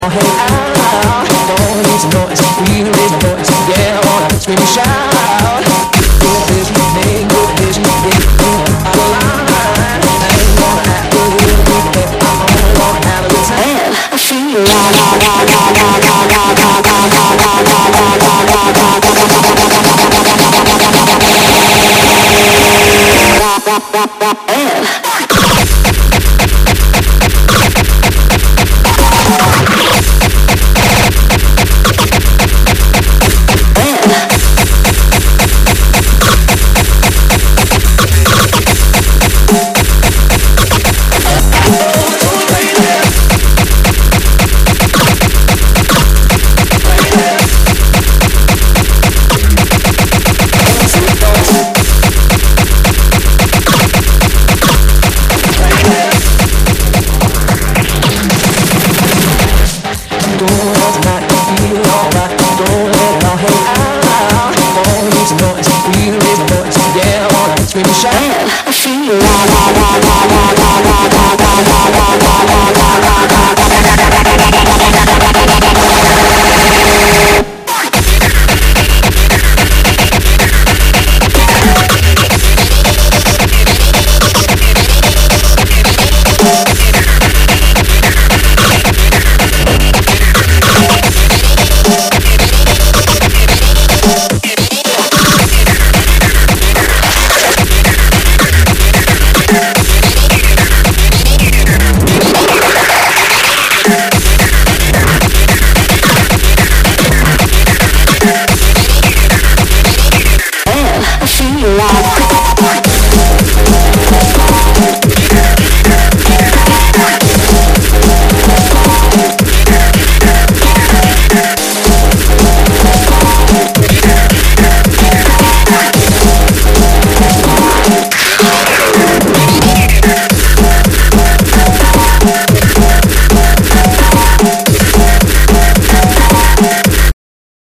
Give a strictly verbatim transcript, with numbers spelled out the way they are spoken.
Oh, hey, ah, don't need to noise, we raise the voice, yeah, I wanna scream and shout. Good vision, make good vision, yeah, out of line. I ain't gonna act a little bit, but I only wanna have a good time. I feel la la la la la la la la la la la la la la.